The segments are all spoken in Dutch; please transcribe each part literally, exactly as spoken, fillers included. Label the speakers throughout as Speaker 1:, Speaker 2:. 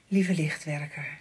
Speaker 1: lieve lichtwerker.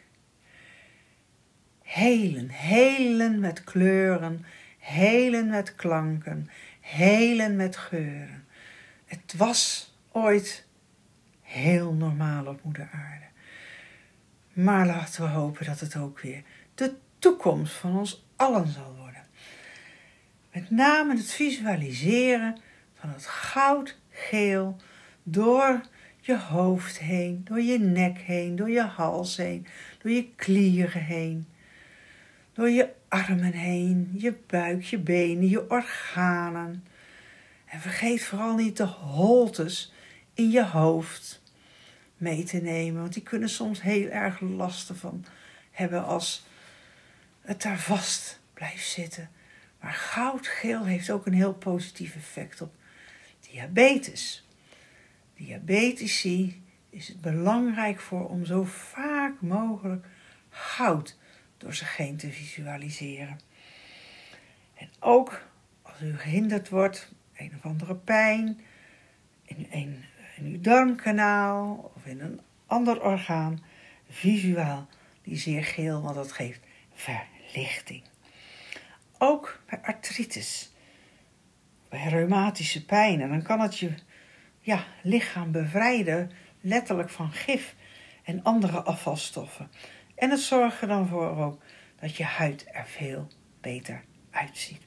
Speaker 1: Helen, helen met kleuren, helen met klanken, helen met geuren. Het was ooit heel normaal op moeder aarde. Maar laten we hopen dat het ook weer de toekomst van ons allen zal worden. Met name het visualiseren van het goudgeel door je hoofd heen, door je nek heen, door je hals heen, door je klieren heen, door je armen heen, je buik, je benen, je organen. En vergeet vooral niet de holtes in je hoofd mee te nemen, want die kunnen soms heel erg last van hebben als het daar vast blijft zitten. Maar goudgeel heeft ook een heel positief effect op diabetes. Diabetici is het belangrijk voor om zo vaak mogelijk goud door zich heen te visualiseren. En ook als u gehinderd wordt, een of andere pijn, in, een, in uw darmkanaal of in een ander orgaan, visualiseer geel, want dat geeft verlichting. Ook bij artritis, bij reumatische pijn. En dan kan het je ja, lichaam bevrijden, letterlijk van gif en andere afvalstoffen. En het zorgt er dan voor ook dat je huid er veel beter uitziet.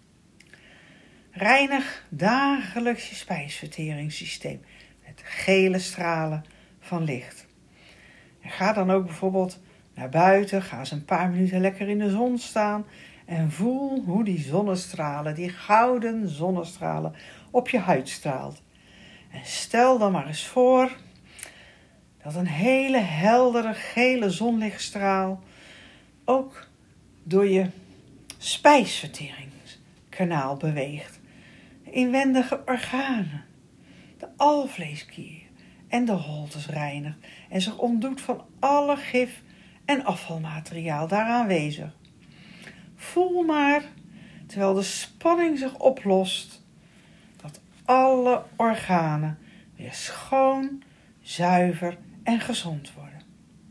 Speaker 1: Reinig dagelijks je spijsverteringssysteem met gele stralen van licht. En ga dan ook bijvoorbeeld naar buiten, ga eens een paar minuten lekker in de zon staan en voel hoe die zonnestralen, die gouden zonnestralen, op je huid straalt. En stel dan maar eens voor dat een hele heldere gele zonlichtstraal ook door je spijsverteringskanaal beweegt. De inwendige organen, de alvleesklier en de holtes reinigt en zich ontdoet van alle gif en afvalmateriaal daar aanwezig. Voel maar, terwijl de spanning zich oplost, dat alle organen weer schoon, zuiver en gezond worden.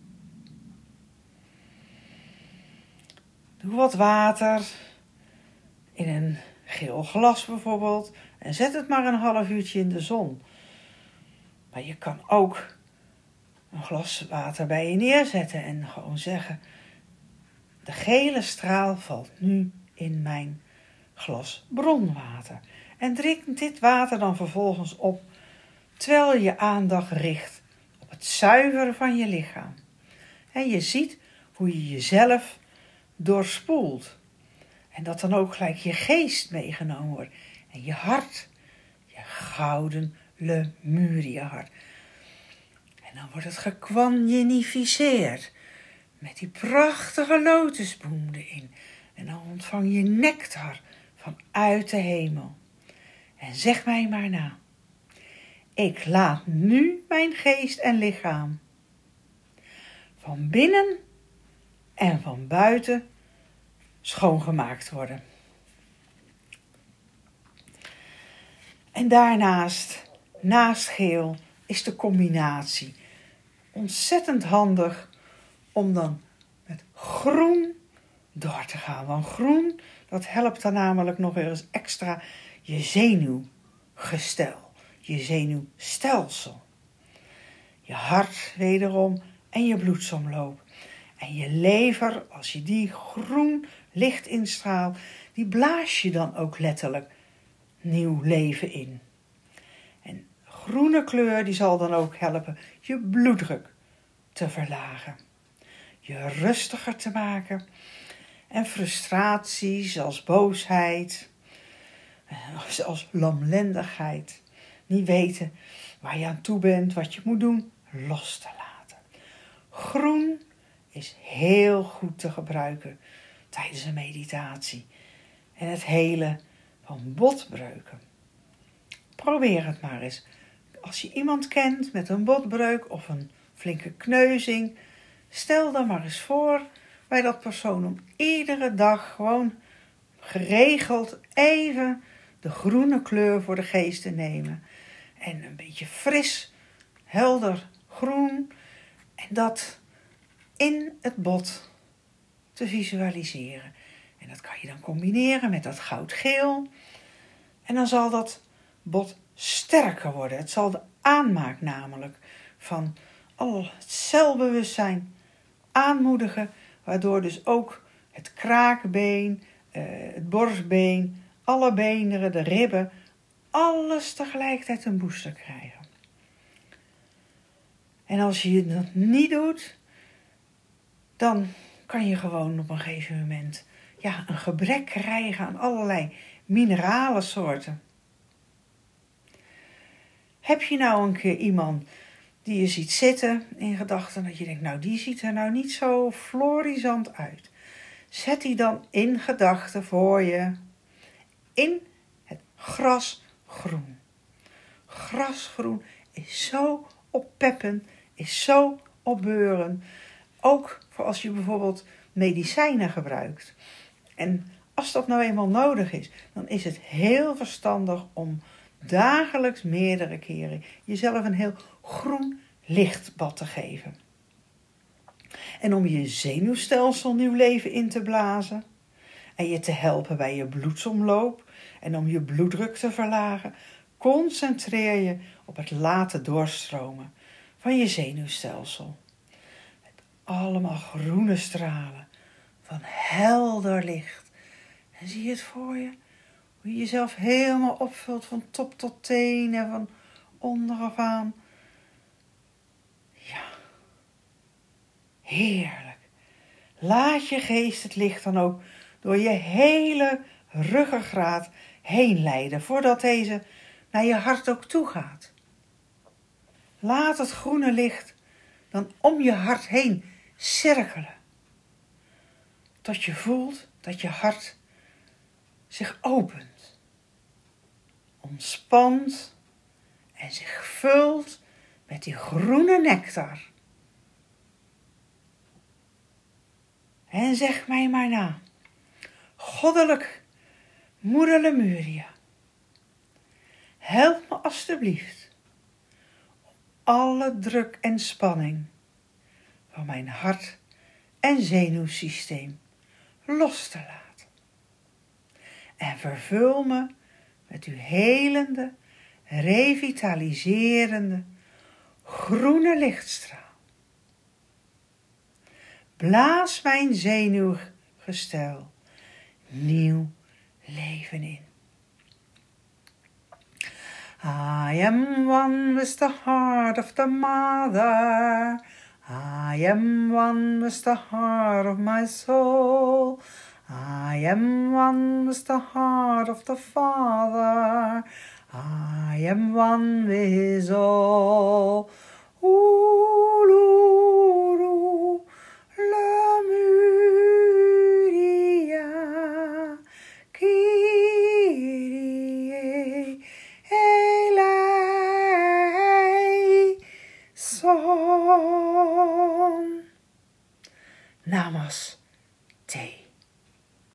Speaker 1: Doe wat water in een geel glas bijvoorbeeld en zet het maar een half uurtje in de zon. Maar je kan ook een glas water bij je neerzetten en gewoon zeggen: de gele straal valt nu in mijn glas bronwater. En drink dit water dan vervolgens op, terwijl je je aandacht richt op het zuiveren van je lichaam. En je ziet hoe je jezelf doorspoelt. En dat dan ook gelijk je geest meegenomen wordt. En je hart, je gouden Lemuria hart. En dan wordt het gekwanjinificeerd met die prachtige lotusbloem erin. En dan ontvang je nectar vanuit de hemel. En zeg mij maar na: ik laat nu mijn geest en lichaam van binnen en van buiten schoongemaakt worden. En daarnaast, naast geel, is de combinatie ontzettend handig om dan met groen door te gaan. Want groen, dat helpt dan namelijk nog weer eens extra je zenuwgestel, je zenuwstelsel. Je hart wederom en je bloedsomloop. En je lever, als je die groen licht instraalt, die blaas je dan ook letterlijk nieuw leven in. En groene kleur, die zal dan ook helpen je bloeddruk te verlagen, je rustiger te maken en frustraties als boosheid, als lamlendigheid, niet weten waar je aan toe bent, wat je moet doen, los te laten. Groen is heel goed te gebruiken tijdens een meditatie en het helen van botbreuken. Probeer het maar eens. Als je iemand kent met een botbreuk of een flinke kneuzing, stel dan maar eens voor bij dat persoon om iedere dag gewoon geregeld even de groene kleur voor de geest te nemen. En een beetje fris, helder groen. En En dat in het bot te visualiseren. En dat kan je dan combineren met dat goudgeel. En dan zal dat bot sterker worden. Het zal de aanmaak namelijk van al het celbewustzijn aanmoedigen. Waardoor dus ook het kraakbeen, eh, het borstbeen, alle beenderen, de ribben, alles tegelijkertijd een booster krijgen. En als je dat niet doet, dan kan je gewoon op een gegeven moment ja, een gebrek krijgen aan allerlei mineralensoorten. Heb je nou een keer iemand die je ziet zitten in gedachten, dat je denkt, nou die ziet er nou niet zo florisant uit. Zet die dan in gedachten voor je in het grasgroen. Grasgroen is zo oppeppend, is zo opbeurend. Ook voor als je bijvoorbeeld medicijnen gebruikt. En als dat nou eenmaal nodig is, dan is het heel verstandig om dagelijks meerdere keren jezelf een heel groen lichtbad te geven. En om je zenuwstelsel nieuw leven in te blazen en je te helpen bij je bloedsomloop en om je bloeddruk te verlagen, concentreer je op het laten doorstromen van je zenuwstelsel. Met allemaal groene stralen van helder licht. En zie je het voor je? Hoe je jezelf helemaal opvult van top tot teen en van onderaf aan. Ja, heerlijk. Laat je geest het licht dan ook door je hele ruggengraat heen leiden, voordat deze naar je hart ook toe gaat. Laat het groene licht dan om je hart heen cirkelen. Tot je voelt dat je hart zich opent, ontspant en zich vult met die groene nectar. En zeg mij maar na, goddelijk moeder Lemuria, help me alstublieft om alle druk en spanning van mijn hart en zenuwsysteem los te laten. En vervul me met uw helende, revitaliserende, groene lichtstraal. Blaas mijn zenuwgestel nieuw leven in. I am one with the heart of the mother. I am one with the heart of my soul. I am one with the heart of the Father. I am one with his all. Uluru Lemuria Kyrie eleison. Namaste.